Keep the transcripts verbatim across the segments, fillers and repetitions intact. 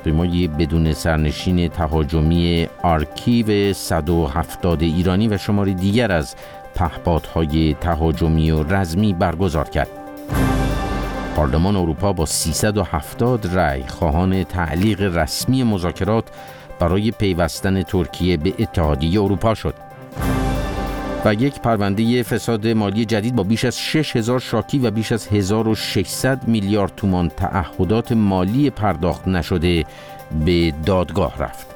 هواپیمای بدون سرنشین تهاجمی آرکیو صد و هفتاد ایرانی و شماری دیگر از پهپادهای تهاجمی و رزمی برگزار کرد. پارلمان اروپا با سیصد و هفتاد رأی خواهان تعلیق رسمی مذاکرات برای پیوستن ترکیه به اتحادیه اروپا شد و یک پرونده فساد مالی جدید با بیش از شش هزار شاکی و بیش از هزار و ششصد میلیارد تومان تعهدات مالی پرداخت نشده به دادگاه رفت.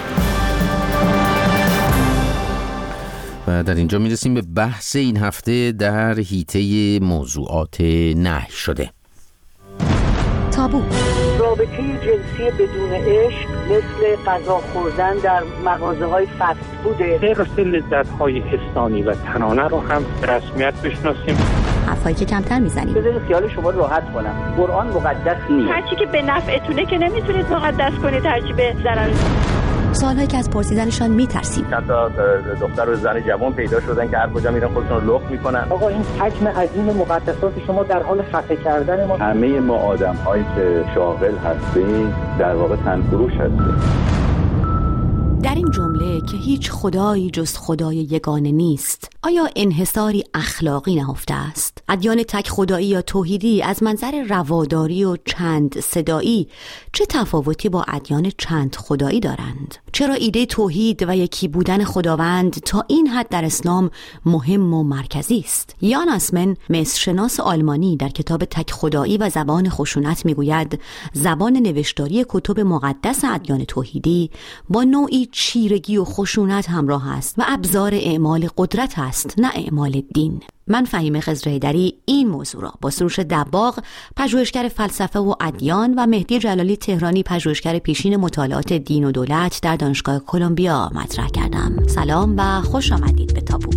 و در اینجا میرسیم به بحث این هفته در حیطه موضوعات نهی شده. تابو. رابطه جنسی بدون عشق مثل غذا خوردن در مغازه‌های فست فوده. غیر لذت‌های حسانی و تنانه رو هم به رسمیت بشناسیم. حرفایی که کمتر میزنیم. بذارید خیال شما راحت کنم. قرآن مقدس نیست. هرچی که به نفعتونه که نمیتونید مقدس کنید، هرچی به ضرر. سوالایی که از پرسیدنشان میترسیم. حتی دختر و زن جوان پیدا شدن که هر کجا میرن خودشون رو لخت میکنن. آقا این حجم عظیم مقدسات شما در حال خفه کردن ما. همه ما آدم‌هایی که شاغل هستیم در واقع تنفروش هستیم. در این جمله که هیچ خدایی جز خدای یگانه نیست، آیا انحصاری اخلاقی نهفته است؟ ادیان تک خدایی یا توحیدی از منظر رواداری و چند صدایی چه تفاوتی با ادیان چند خدایی دارند؟ چرا ایده توحید و یکی بودن خداوند تا این حد در اسلام مهم و مرکزی است؟ یان اسمن، مصرشناس آلمانی، در کتاب تک خدایی و زبان خشونت میگوید زبان نوشتاری کتب مقدس ادیان توحیدی با نوعی چیرگی و خشونت همراه است و ابزار اعمال قدرت است، نه اعمال دین. من فهیمه خضرحیدری این موضوع را با سروش دباغ، پژوهشگر فلسفه و ادیان، و مهدی جلالی تهرانی، پژوهشگر پیشین مطالعات دین و دولت در دانشگاه کلمبیا مطرح کردم. سلام و خوش آمدید به تابو.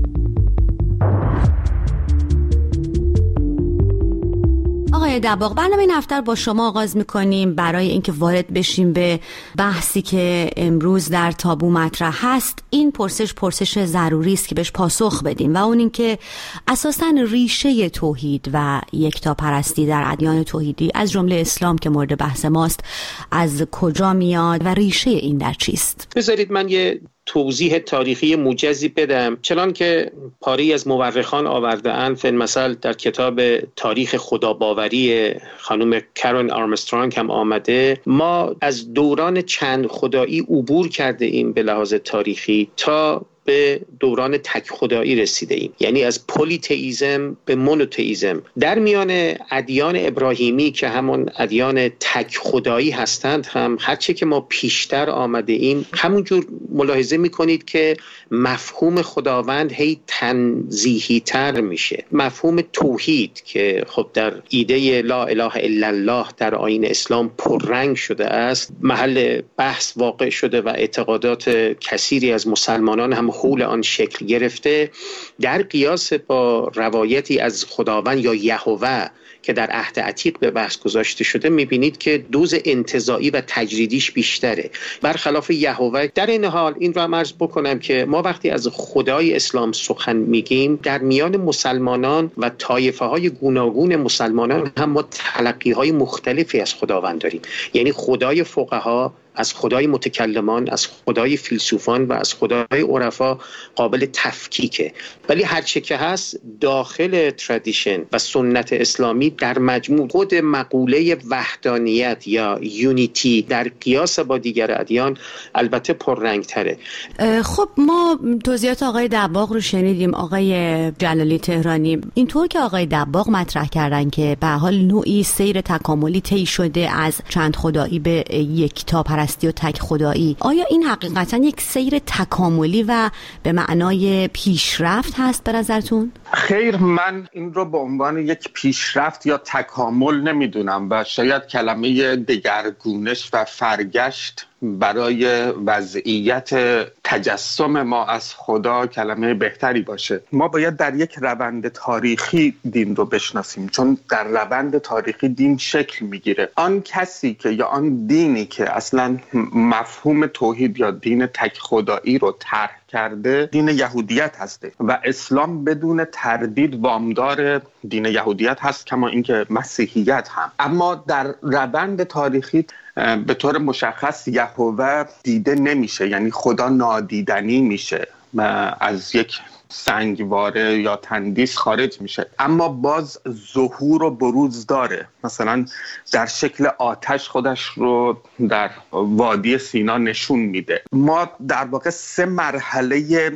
آقای دباغ، برنامه این هفته با شما آغاز می‌کنیم برای اینکه وارد بشیم به بحثی که امروز در تابو مطرح هست. این پرسش پرسش ضروری است که بهش پاسخ بدیم و اون این که اساساً ریشه توحید و یکتاپرستی در ادیان توحیدی از جمله اسلام که مورد بحث ماست از کجا میاد و ریشه این در چیست؟ بذارید من یه توضیح تاریخی موجزی بدم. چنان که پاری از مورخان آورده اند، فی‌المثل در کتاب تاریخ خداباوری خانم کرن آرمسترانگ هم آمده، ما از دوران چند خدایی عبور کرده ایم به لحاظ تاریخی تا به دوران تک خدایی رسیده ایم، یعنی از پلی‌تئیسم به مونوتئیسم. در میان ادیان ابراهیمی که همون ادیان تک خدایی هستند هم هرچه که ما پیشتر آمده ایم همونجور ملاحظه میکنید که مفهوم خداوند هی تنزیهی تر میشه. مفهوم توحید که خب در ایده لا اله الا الله در آیین اسلام پررنگ شده است، محل بحث واقع شده و اعتقادات کثیری از مسلمانان هم حول آن شکل گرفته. در قیاس با روایتی از خداوند یا یهوه که در عهد عتیق به بحث گذاشته شده میبینید که دوز انتزاعی و تجریدیش بیشتره برخلاف یهوه. در این حال این رو هم عرض بکنم که ما وقتی از خدای اسلام سخن میگیم در میان مسلمانان و طایفه های گوناگون مسلمانان هم ما تلقی های مختلفی از خداوند داریم، یعنی خدای فقها از خدای متکلمان، از خدای فیلسوفان و از خدای عرفا قابل تفکیکه. ولی هرچه که هست داخل ترادیشن و سنت اسلامی در مجموع خود مقوله وحدانیت یا یونیتی در قیاس با دیگر ادیان البته پررنگ تره. خب ما توضیحات آقای دباغ رو شنیدیم. آقای جلالی تهرانی، اینطور که آقای دباغ مطرح کردن که به حال نوعی سیر تکاملی طی شده از چند خدایی به یکتاپرستی و تک خدایی، آیا این حقیقتا یک سیر تکاملی و به معنای پیشرفت هست به نظرتون؟ خیر، من این رو به عنوان یک پیشرفت یا تکامل نمیدونم و شاید کلمه دگرگونش و فرگشت برای وضعیت تجسم ما از خدا کلمه بهتری باشه. ما باید در یک روند تاریخی دین رو بشناسیم، چون در روند تاریخی دین شکل میگیره. آن کسی که یا آن دینی که اصلا مفهوم توحید یا دین تک خدایی رو طرح کرده دین یهودیت هسته و اسلام بدون تردید وامدار دین یهودیت هست، کما اینکه مسیحیت هم. اما در روند تاریخی به طور مشخص یهوه دیده نمیشه، یعنی خدا نادیدنی میشه و از یک سنگواره یا تندیس خارج میشه، اما باز ظهور و بروز داره. مثلا در شکل آتش خودش رو در وادی سینا نشون میده. ما در واقع سه مرحله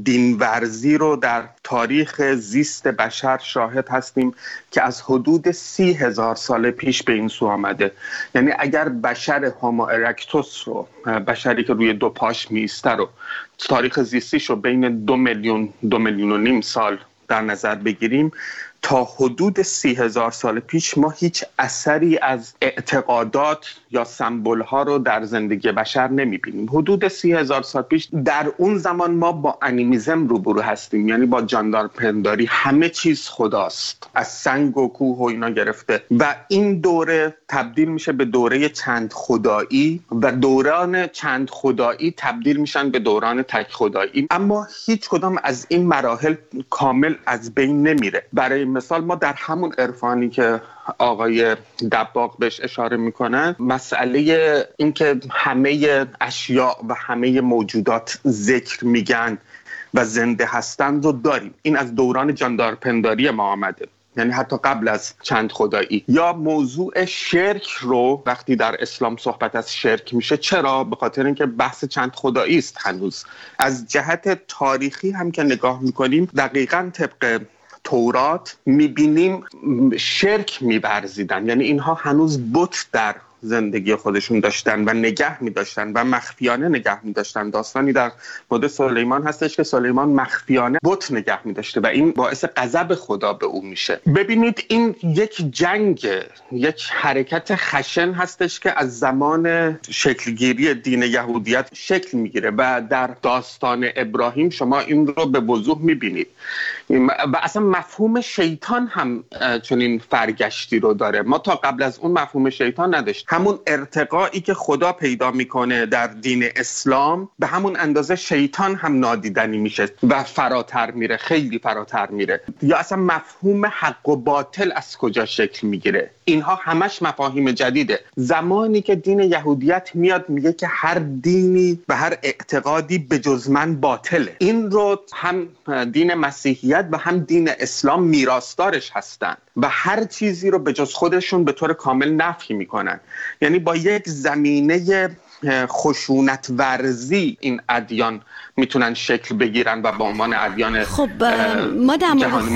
دینورزی رو در تاریخ زیست بشر شاهد هستیم که از حدود سی هزار سال پیش به این سو آمده. یعنی اگر بشر هومو ارکتوس رو، بشری که روی دو پاش میسته رو، تاریخ زیستیش رو بین دو میلیون دو میلیون و نیم سال در نظر بگیریم، تا حدود سی هزار سال پیش ما هیچ اثری از اعتقادات یا سمبول ها رو در زندگی بشر نمیبینیم. حدود سی هزار سال پیش در اون زمان ما با انیمیزم روبرو هستیم، یعنی با جاندارپنداری. همه چیز خداست، از سنگ و کوه و اینا گرفته، و این دوره تبدیل میشه به دوره چند خدایی و دوران چند خدایی تبدیل میشن به دوران تک خدایی. اما هیچ کدام از این مراحل کامل از بین نمیره. برای مثال ما در همون عرفانی که آقای دباغ بهش اشاره میکنن، مسئله این که همه اشیاء و همه موجودات ذکر میگن و زنده هستند رو داریم. این از دوران جاندارپنداری ما آمده، یعنی حتی قبل از چند خدایی. یا موضوع شرک رو وقتی در اسلام صحبت از شرک میشه، چرا؟ به خاطر اینکه بحث چند خدایی است. هنوز از جهت تاریخی هم که نگاه میکنیم، دقیقاً طبق تورات میبینیم شرک می‌ورزیدن، یعنی اینها هنوز بت در زندگی خودشون داشتن و نگه می‌داشتن و مخفیانه نگه می‌داشتن. داستانی در مورد سلیمان هستش که سلیمان مخفیانه بت نگه می‌داشته و این باعث غضب خدا به او میشه. ببینید این یک جنگ، یک حرکت خشن هستش که از زمان شکلگیری دین یهودیت شکل میگیره و در داستان ابراهیم شما این رو به وضوح می‌بینید. و اصلا مفهوم شیطان هم چنین فرگشتی رو داره. ما تا قبل از اون مفهوم شیطان نداشت. همون ارتقایی که خدا پیدا میکنه در دین اسلام، به همون اندازه شیطان هم نادیدنی میشه و فراتر میره، خیلی فراتر میره. یا اصلا مفهوم حق و باطل از کجا شکل میگیره؟ اینها همش مفاهیم جدیده. زمانی که دین یهودیت میاد میگه که هر دینی و هر اعتقادی به جز من باطله، این رو هم دین مسیحیت و هم دین اسلام میراثدارش هستن و هر چیزی رو به جز خودشون به طور کامل نفی میکنن. یعنی با یک زمینه خشونت ورزی این ادیان میتونن شکل بگیرن و به عنوان ادیان خب ما در مورد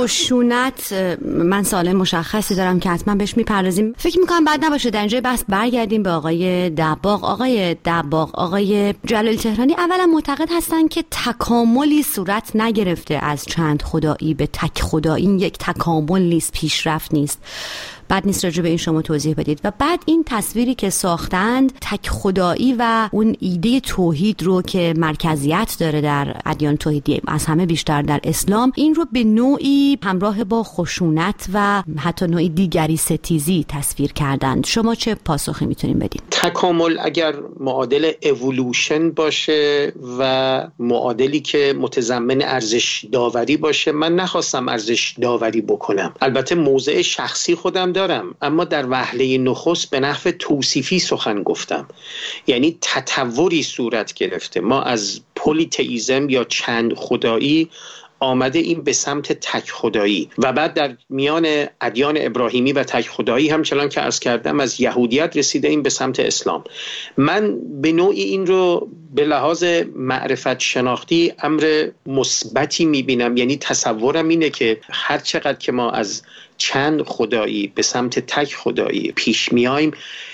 خشونت من سوال مشخصی دارم که حتما بهش میپردازیم. فکر میکنم بعد نباشه در اینجای بحث برگردیم به آقای دباغ. آقای دباغ، آقای جلالی تهرانی اولا معتقد هستن که تکاملی صورت نگرفته از چند خدایی به تک خدایی. این یک تکامل نیست، پیشرفت نیست. بعد نیست راجع به این شما توضیح بدید. و بعد این تصویری که ساختند، تک خدایی و اون ایده توحید رو که مرکزیت داره در ادیان توحیدی از همه بیشتر در اسلام، این رو به نوعی همراه با خشونت و حتی نوعی دیگری ستیزی تصویر کردند. شما چه پاسخی میتونین بدین؟ تکامل اگر معادل اِوولوشن باشه و معادلی که متضمن ارزش داوری باشه، من نخواستم ارزش داوری بکنم. البته موضع شخصی خودم دارم، اما در وهله نخست به نحو توصیفی سخن گفتم. یعنی تطوری صورت گرفته. ما از پلی‌تئیسم یا چند خدایی آمده این به سمت تک خدایی و بعد در میان ادیان ابراهیمی و تک خدایی همچنان که عرض کردم از یهودیت رسیده این به سمت اسلام. من به نوعی این رو به لحاظ معرفت شناختی امر مثبتی میبینم. یعنی تصورم اینه که هر چقدر که ما از چند خدایی به سمت تک خدایی پیش میایم،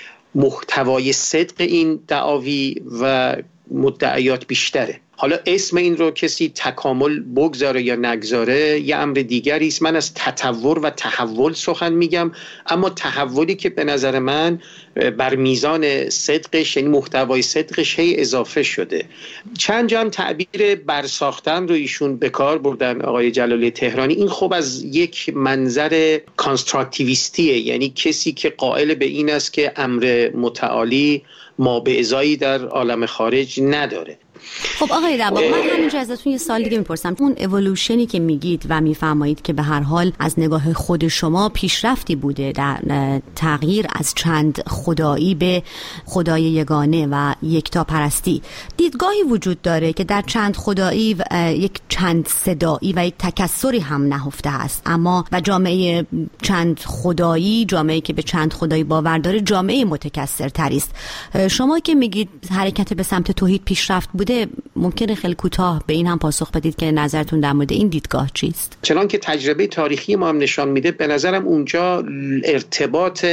محتوای صدق این دعاوی و مدعیات بیشتره. حالا اسم این رو کسی تکامل بگذاره یا نگذاره یه امر دیگری است. من از تطور و تحول سخن میگم، اما تحولی که به نظر من بر میزان صدقش، یعنی محتوای صدقش هی اضافه شده. چند جا هم تعبیر برساختن رو ایشون به کار بردن آقای جلالی تهرانی. این خب از یک منظر کانستراکتیویستیه، یعنی کسی که قائل به این است که امر متعالی ما به ازایی در عالم خارج نداره. خب آقای رباغ، من همینجا ازتون یه سوال دیگه میپرسم. اون اِوولوشنی که میگید و میفرمایید که به هر حال از نگاه خود شما پیشرفتی بوده در تغییر از چند خدایی به خدای یگانه و یکتا پرستی، دیدگاهی وجود داره که در چند خدایی یک چند صدایی و یک تکثری هم نهفته است، اما و جامعه چند خدایی، جامعه‌ای که به چند خدایی باور داره، جامعه متکثرتری است. شما که میگید حرکت به سمت توحید پیشرفت بوده، ممکنه خیلی کوتاه به این هم پاسخ بدید که نظرتون در مورد این دیدگاه چیست؟ چنان که تجربه تاریخی ما هم نشان میده، به نظرم اونجا ارتباط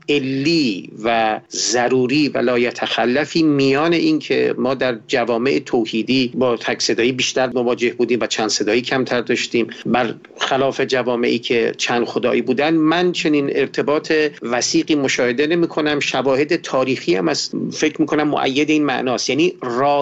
علی و ضروری و لایتخلفی میان این که ما در جوامع توحیدی با تک صدایی بیشتر مواجه بودیم و چند صدایی کمتر داشتیم، بر خلاف جوامعی که چند خدایی بودن، من چنین ارتباط وثیقی مشاهده نمی کنم. شواهد تاریخی هم از فکر می کنم مؤید این معناست، یعنی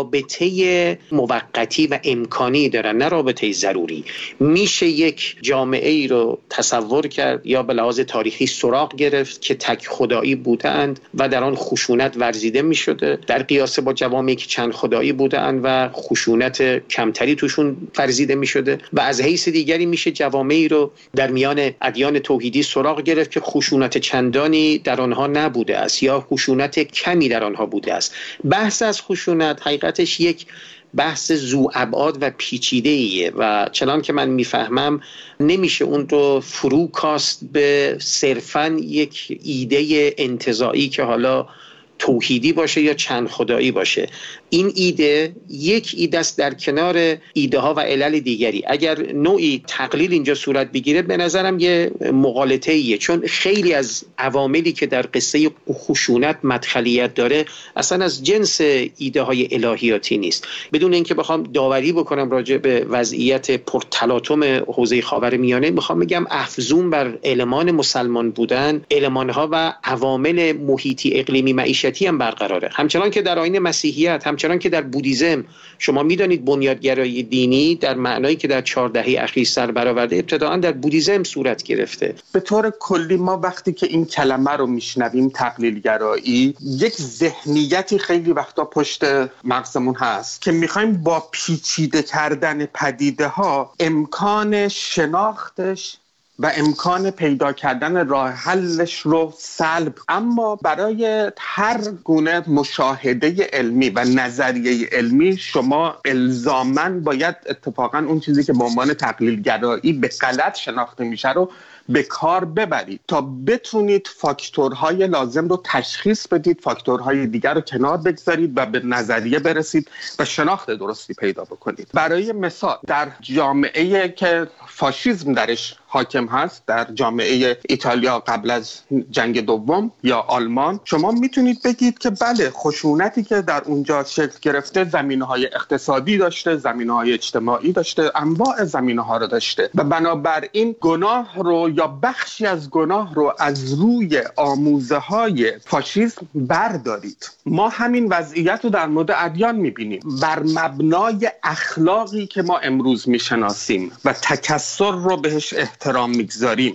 رابطه موقتی و امکانی دارن، نه رابطه ضروری. میشه یک جامعه ای رو تصور کرد یا به لحاظ تاریخی سراغ گرفت که تک خدایی بودند و در آن خشونت ورزیده می شده، در قیاس با جوامعی که چند خدایی بودند و خشونت کمتری توشون ورزیده می شده، و از حیث دیگری میشه جوامعی رو در میان ادیان توحیدی سراغ گرفت که خشونت چندانی در آنها نبوده است یا خشونت کمی در آنها بوده است. بحث از خشونت حقیقتش یک بحث ذو ابعاد و پیچیده ایه و چنان که من میفهمم نمیشه اون رو فرو کاست به صرفاً یک ایده انتزاعی که حالا توحیدی باشه یا چند خدایی باشه. این ایده یک ایده است در کنار ایده ها و علل دیگری. اگر نوعی تقلیل اینجا صورت بگیره، به نظرم یه مغالطه ایه، چون خیلی از عواملی که در قصه خشونت مدخلیت داره اصلا از جنس ایده های الهیاتی نیست. بدون اینکه بخوام داوری بکنم راجع به وضعیت پرتلاطم حوزه خاورمیانه، میخوام بگم افزون بر المان مسلمان بودن، المان ها و عوامل محیطی اقلیمی معیشتی هم برقراره. همچنان که در آیین مسیحیت، همچنان که در بودیزم، شما میدانید بنیادگرایی دینی در معنایی که در چهار دهه اخیر سر برآورده ابتداعا در بودیزم صورت گرفته. به طور کلی ما وقتی که این کلمه رو میشنویم تقلیل گرایی، یک ذهنیتی خیلی وقتا پشت مغزمون هست که میخوایم با پیچیده کردن پدیده ها امکان شناختش و امکان پیدا کردن راه حلش رو سلب. اما برای هر گونه مشاهده علمی و نظریه علمی شما الزاماً باید اتفاقاً اون چیزی که به عنوان تقلیل گرایی به غلط شناخته میشه رو به کار ببرید تا بتونید فاکتورهای لازم رو تشخیص بدید، فاکتورهای دیگر رو کنار بگذارید و به نظریه برسید و شناخت درستی پیدا بکنید. برای مثال در جامعه که فاشیسم درش حاکم هست، در جامعه ایتالیا قبل از جنگ دوم یا آلمان، شما میتونید بگید که بله، خشونتی که در اونجا شکل گرفته زمینه‌های اقتصادی داشته، زمینه‌های اجتماعی داشته، انواع زمینه‌ها رو داشته و بنابراین گناه رو یا بخشی از گناه رو از روی آموزه‌های فاشیسم بردارید. ما همین وضعیت رو در مورد ادیان میبینیم. بر مبنای اخلاقی که ما امروز میشناسیم و تکثر رو بهش احترام میگذاریم،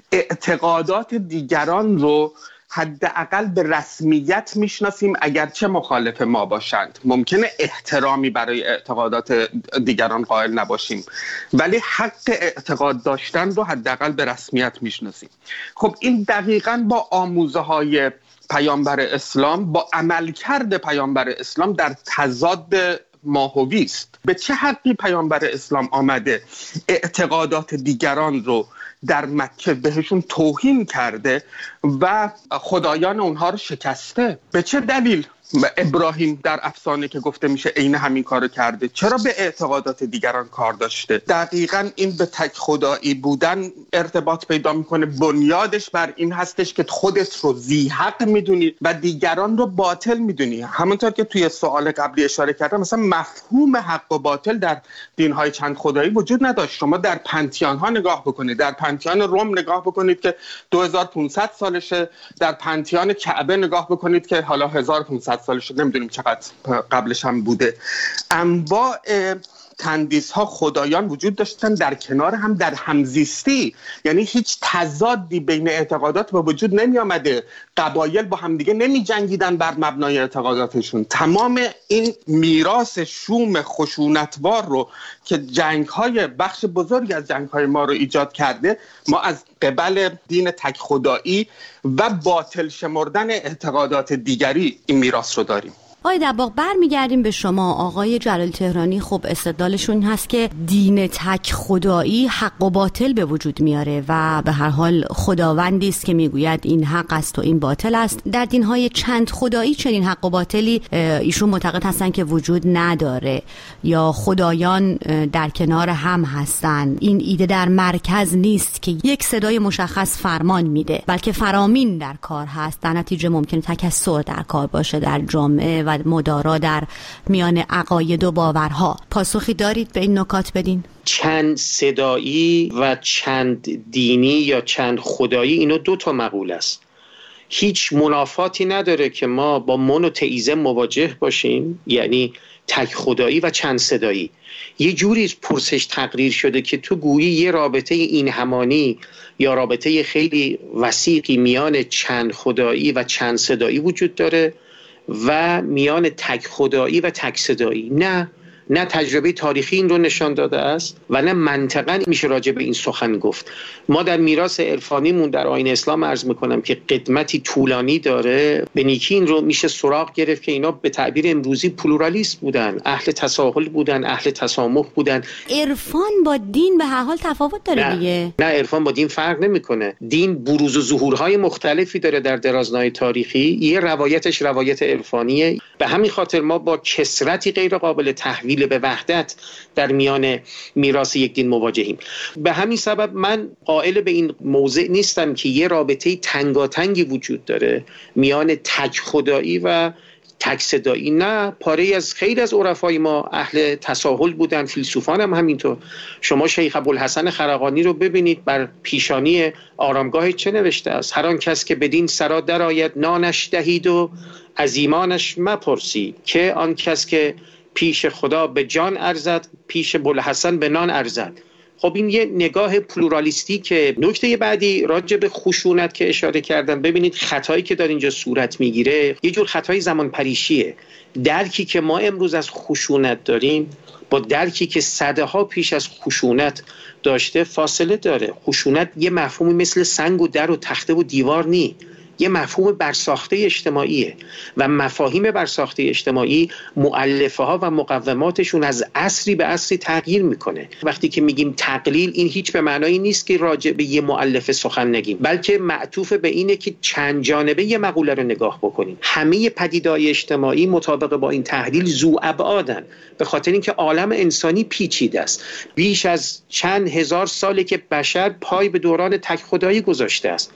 اعتقادات دیگران رو حداقل به رسمیت میشناسیم اگرچه مخالف ما باشند. ممکنه احترامی برای اعتقادات دیگران قائل نباشیم، ولی حق اعتقاد داشتن رو حداقل به رسمیت میشناسیم. خب این دقیقاً با آموزه های پیامبر اسلام، با عملکرد پیامبر اسلام در تضاد ماهوی است. به چه حقی پیامبر اسلام آمده اعتقادات دیگران رو در مکه بهشون توهین کرده و خدایان اونها رو شکسته؟ به چه دلیل ابراهیم در افسانه که گفته میشه عین همین کارو کرده؟ چرا به اعتقادات دیگران کار داشته؟ دقیقاً این به تک خدایی بودن ارتباط پیدا میکنه. بنیادش بر این هستش که خودت رو ذی حق میدونی و دیگران رو باطل میدونی. همونطور که توی سوال قبلی اشاره کردم، مثلا مفهوم حق و باطل در دینهای چند خدایی وجود نداشت. شما در پنتیان ها نگاه بکنید، در پنتیان روم نگاه بکنید که دو هزار و پانصد سالشه، در پنتیان کعبه نگاه بکنید که حالا هزار و پانصد سالشه، نمیدونیم چقدر قبلش هم بوده. انواع تندیس ها خدایان وجود داشتن در کنار هم در همزیستی، یعنی هیچ تضادی بین اعتقادات به وجود نمی آمده، قبایل با همدیگه نمی جنگیدن بر مبنای اعتقاداتشون. تمام این میراث شوم خشونتوار رو که جنگ های بخش بزرگی از جنگ های ما رو ایجاد کرده، ما از قبل دین تک خدایی و باطل شمردن اعتقادات دیگری این میراث رو داریم. آقای دباغ برمیگردیم به شما. آقای جلال تهرانی خب استدلالشون هست که دین تک خدایی حق و باطل به وجود میاره و به هر حال خداوندی است که میگوید این حق است و این باطل است. در دینهای چند خدایی چنین حق و باطلی ایشون معتقد هستن که وجود نداره یا خدایان در کنار هم هستن. این ایده در مرکز نیست که یک صدای مشخص فرمان میده، بلکه فرامین در کار هست. در نتیجه ممکنه تکثر در کار باشه در جامعه و مدارا در میان عقاید و باورها. پاسخی دارید به این نکات بدین؟ چند صدایی و چند دینی یا چند خدایی، اینو دو تا مقوله است. هیچ منافاتی نداره که ما با مونوتئیسم مواجه باشیم، یعنی تک خدایی و چند صدایی. یه جوری پرسش تقریر شده که تو گویی یه رابطه این همانی یا رابطه خیلی وسیقی میان چند خدایی و چند صدایی وجود داره و میان تک خدایی و تک صدایی. نه نه تجربه تاریخی این رو نشان داده است و نه منطقاً میشه راجع به این سخن گفت. ما در میراث عرفانیمون در آیین اسلام عرض میکنم که قدمتی طولانی داره. به نیکی این رو میشه سراغ گرفت که اینا به تعبیر امروزی پلورالیست بودن، اهل تساهل بودن، اهل تسامح بودن. عرفان با دین به هر حال تفاوت داره نه. دیگه. نه، عرفان با دین فرق نمیکنه. دین بروز و ظهورهای مختلفی داره در درازنای تاریخی. یه روایتش روایت عرفانیه. به همین خاطر ما با کثرتی غیر قابل تحویل به وحدت در میان میراث یک دین مواجهیم. به همین سبب من قائل به این موضع نیستم که یه رابطه تنگاتنگی وجود داره میان تک خدایی و تک صدایی. نه، پاره از خیلی از عرفای ما اهل تساهل بودن، فیلسوفان هم همینطور. شما شیخ ابوالحسن خرقانی رو ببینید، بر پیشانی آرامگاه چه نوشته است؟ هر آن کس که بدین سرا درآید نانش دهید و از ایمانش مپرسید، که آن کس که پیش خدا به جان ارزد پیش بوالحسن به نان ارزد. خب این یه نگاه پلورالیستی. که نکته بعدی راجع به خشونت که اشاره کردم، ببینید خطایی که در اینجا صورت میگیره یه جور خطای زمان پریشیه. درکی که ما امروز از خشونت داریم با درکی که صده ها پیش از خشونت داشته فاصله داره. خشونت یه مفهومی مثل سنگ و در و تخته و دیوار نی، یه مفهوم برساخته اجتماعیه و مفاهیم برساخته اجتماعی مؤلفه ها و مقوماتشون از عصری به عصری تغییر میکنه. وقتی که میگیم تقلیل، این هیچ به معنایی نیست که راجع به یه مؤلفه سخن نگیم، بلکه معطوف به اینه که چند جانبه یه مقوله رو نگاه بکنیم. همه پدیده‌های اجتماعی مطابق با این تحلیل ذو ابعادن، به خاطر اینکه عالم انسانی پیچیده است. بیش از چند هزار ساله که بشر پای به دوران تک خدایی گذاشته است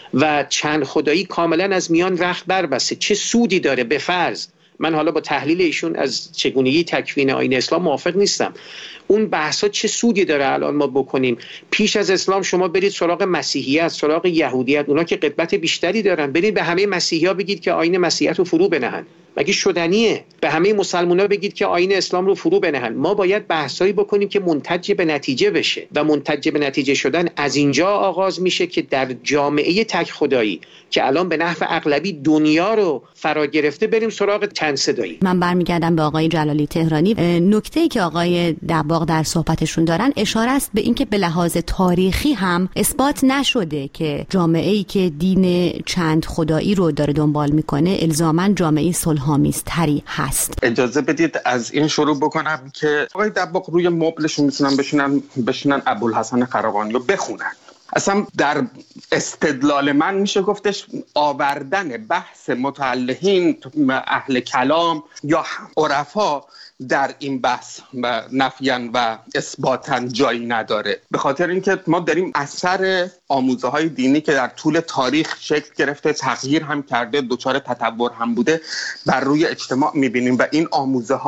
و چند خدایی کاملا از میان رخت بربسته. چه سودی داره؟ به فرض من حالا با تحلیل ایشون از چگونگی تکوین آیین اسلام موافق نیستم. اون بحثا چه سودی داره الان ما بکنیم؟ پیش از اسلام شما برید سراغ مسیحیت، سراغ یهودیت، اونا که قدمت بیشتری دارن، برید به همه مسیحی‌ها بگید که آیین مسیحیت رو فرو بنهن. مگه شدنیه؟ به همه مسلمان‌ها بگید که آیین اسلام رو فرو بنهن. ما باید بحثایی بکنیم که منتج به نتیجه بشه و منتج به نتیجه شدن از اینجا آغاز میشه که در جامعه تک خدایی که الان به نحو اغلبی دنیا رو فرا گرفته بریم سراغ چند صدایی. من برمیگردم به آقای جلالی تهرانی. نکته‌ای که آقای دباغ در صحبتشون دارن اشاره است به اینکه به لحاظ تاریخی هم اثبات نشده که جامعه‌ای که دین چند خدایی رو داره دنبال میکنه الزاماً جامعه صلح‌آمیزتری هست. اجازه بدید از این شروع بکنم که آقای دباغ روی مبلشون میتونن بشینن بشینن ابوالحسن خرقانی رو بخونن. اصلا در استدلال من میشه گفتش آوردن بحث متعلقین اهل کلام یا عرفا در این بحث و نفیاً و اثباتاً جایی نداره، به خاطر اینکه ما داریم اثر آموزه های دینی که در طول تاریخ شکل گرفته، تغییر هم کرده، دچار تطور هم بوده، بر روی اجتماع میبینیم و این آموزه ها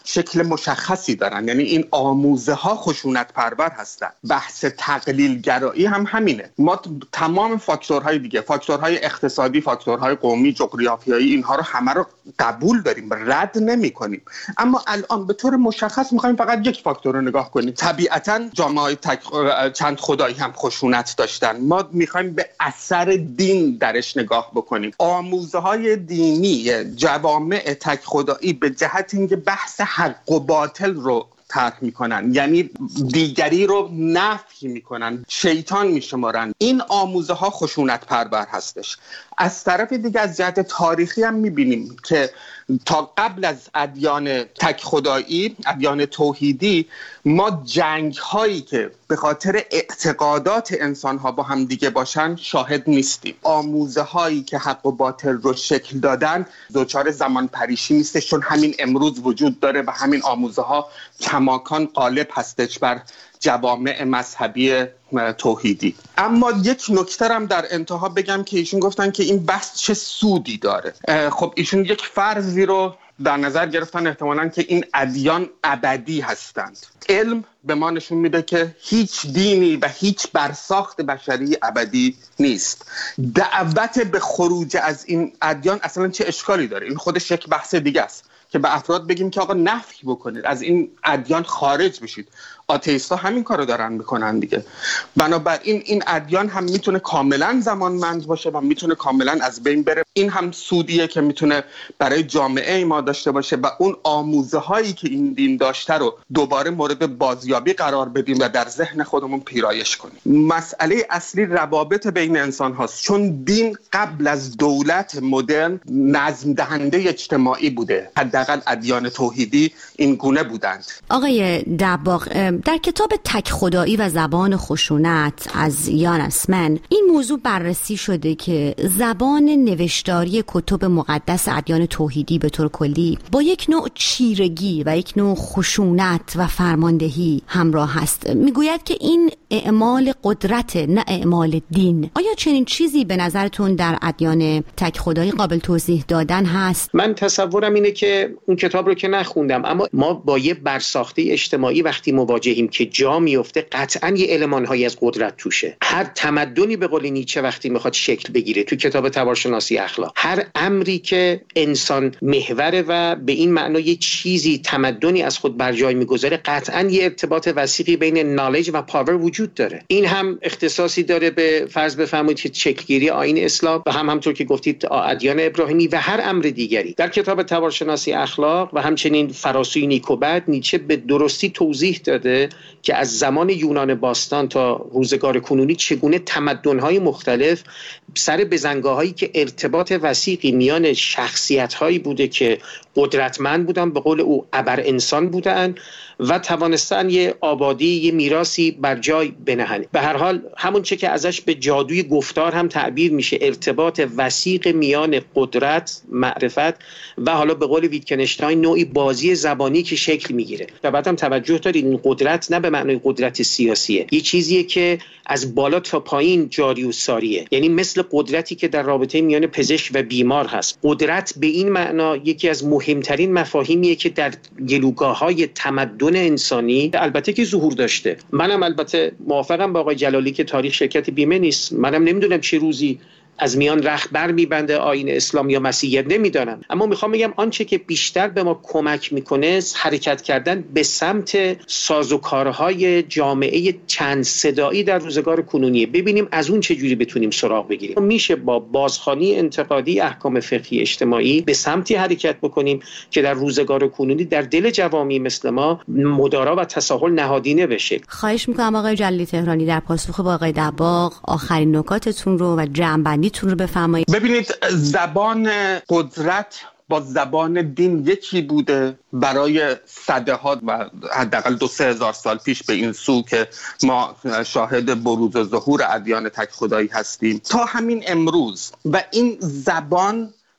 شکل مشخصی دارن، یعنی این آموزه ها خشونت پرور هستن. بحث تقلیل گرایی هم همینه. ما تمام فاکتورهای دیگه، فاکتورهای اقتصادی، فاکتورهای قومی، جغرافیایی، اینها رو همه رو قبول داریم، رد نمی‌کنیم، اما الان به طور مشخص می‌خوایم فقط یک فاکتور رو نگاه کنیم. طبیعتاً جامعه‌های تک... چند خدایی هم خشونت داشتن. ما می‌خوایم به اثر دین درش نگاه بکنیم. آموزه‌های دینی جوامع تک خدایی به جهت اینکه بحث حق و باطل رو طرح میکنن، یعنی دیگری رو نفی میکنن، شیطان میشمارن، این آموزه ها خشونت پرور هستش. از طرف دیگه از جهت تاریخی هم میبینیم که تا قبل از ادیان تک خدایی، ادیان توحیدی، ما جنگ هایی که به خاطر اعتقادات انسان ها با هم دیگه باشن شاهد نیستیم. آموزه هایی که حق و باطل رو شکل دادن دوچار زمان پریشی نیستش، چون همین امروز وجود داره و همین آموزه ها کماکان غالب هستش بر جوامع مذهبی توحیدی. اما یک نکته هم در انتها بگم که ایشون گفتن که این بحث چه سودی داره. خب ایشون یک فرضی رو در نظر گرفتن احتمالاً که این ادیان ابدی هستند. علم به ما نشون میده که هیچ دینی و هیچ برساخت بشری ابدی نیست. دعوت به خروج از این ادیان اصلا چه اشکالی داره؟ این خودش یک بحث دیگه است که به افراد بگیم که آقا نفی بکنید، از این ادیان خارج بشید. آتئیستا همین کارو دارن میکنن دیگه. بنابراین این ادیان هم میتونه کاملا زمانمند باشه و میتونه کاملا از بین بره. این هم سودیه که میتونه برای جامعه ما داشته باشه و اون آموزه هایی که این دین داشته رو دوباره مورد بازیابی قرار بدیم و در ذهن خودمون پیرایش کنیم. مسئله اصلی روابط بین انسان هاست، چون دین قبل از دولت مدرن نظم دهنده اجتماعی بوده. حداقل ادیان توحیدی این گونه بودند. آقای دباغ، در کتاب تک خدایی و زبان خشونت از یان اسمن این موضوع بررسی شده که زبان نوشتاری کتب مقدس ادیان توحیدی به طور کلی با یک نوع چیرگی و یک نوع خشونت و فرماندهی همراه هست. میگوید که این اعمال قدرت نه اعمال دین. آیا چنین چیزی به نظرتون در ادیان تک خدایی قابل توضیح دادن هست؟ من تصورم اینه که اون کتاب رو که نخوندم، اما ما با یه برساخته اجتماعی وقتی مواجه جهیم که جا میفته قطعاً یه المان‌هایی از قدرت توشه. هر تمدنی به قول نیچه وقتی میخواد شکل بگیره تو کتاب تبارشناسی اخلاق، هر امری که انسان محوره و به این معنا یه چیزی تمدنی از خود بر جای میگذاره، قطعاً یه ارتباط وثیقی بین نالج و پاور وجود داره. این هم اختصاصی داره به فرض بفرمایید که شکلگیری آیین اسلام و هم همونطور که گفتید ادیان ابراهیمی و هر امر دیگری. در کتاب تبارشناسی اخلاق و همچنین فراسوی نیک و بد، نیچه به درستی توضیح داده که از زمان یونان باستان تا روزگار کنونی چگونه تمدن‌های مختلف سر بزنگاهایی که ارتباط وثیقی میان شخصیت‌هایی بوده که قدرتمند بودن، به قول او ابر انسان بودن و توانستن یه آبادی، یه میراثی بر جای بنهن. به هر حال همون چه که ازش به جادوی گفتار هم تعبیر میشه، ارتباط وثیق میان قدرت، معرفت و حالا به قول ویتکنشتاین نوعی بازی زبانی که شکل میگیره. و بعدم توجه دارید این قدرت نه به معنای قدرت سیاسیه، یه چیزیه که از بالا تا پایین جاری و ساریه، یعنی مثل قدرتی که در رابطه میان پزشک و بیمار هست. قدرت به این معنا یکی از مهمترین مفاهیمیه که در گلوگاه‌های تمدن انسانی البته که ظهور داشته. منم البته موافقم با آقای جلالی که تاریخ شرکت بیمه نیست. منم نمیدونم چه روزی از میان رخ بر میبنده آیین اسلام یا مسیحیت، نمیدانم، اما میخوام بگم آنچه که بیشتر به ما کمک میکنه حرکت کردن به سمت سازوکارهای جامعه چند صدایی در روزگار کنونیه. ببینیم از اون چه جوری بتونیم سراغ بگیریم. میشه با بازخوانی انتقادی احکام فقهی اجتماعی به سمتی حرکت بکنیم که در روزگار کنونی در دل جوامع مثل ما مدارا و تساهل نهادینه بشه. خواهش میکنم آقای جلالی تهرانی در پاسخ با آقای دباغ آخرین نکاتتون رو و جمع‌بندی تون رو بفرمایید. ببینید، زبان قدرت با زبان دین یکی بوده برای صدها و حداقل دو سه هزار سال پیش به این سو که ما شاهد بروز و ظهور ادیان تک خدایی هستیم تا همین امروز، و این زبان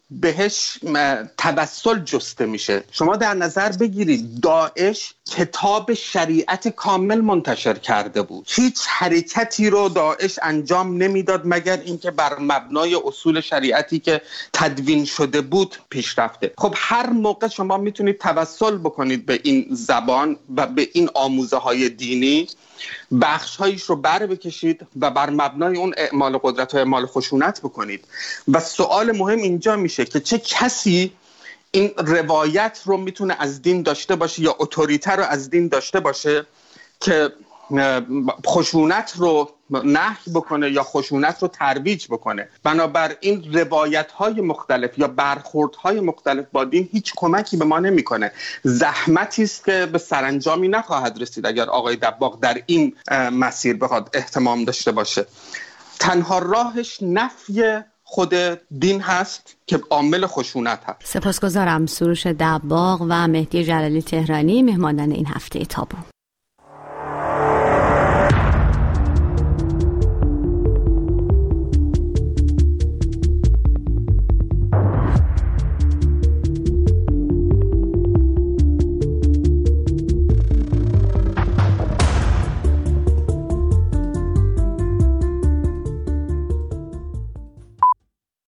بهش توسل جسته میشه. شما در نظر بگیرید داعش کتاب شریعت کامل منتشر کرده بود، هیچ حرکتی رو داعش انجام نمیداد مگر اینکه بر مبنای اصول شریعتی که تدوین شده بود پیش رفته. خب هر موقع شما میتونید توسل بکنید به این زبان و به این آموزه های دینی، بخش‌هایش رو بر بکشید و بر مبنای اون اعمال قدرت و اعمال خشونت بکنید. و سوال مهم اینجا میشه که چه کسی این روایت رو میتونه از دین داشته باشه یا اتوریته رو از دین داشته باشه که خشونت رو نهی بکنه یا خشونت رو ترویج بکنه. بنابراین روایت‌های مختلف یا برخوردهای مختلف با دین هیچ کمکی به ما نمی‌کنه. زحمتی است که به سرانجامی نخواهد رسید اگر آقای دباغ در این مسیر بخواد اهتمام داشته باشه. تنها راهش نفی خود دین هست که عامل خشونت هست. سپاسگزارم. سروش دباغ و مهدی جلالی تهرانی مهمانان این هفته تابو.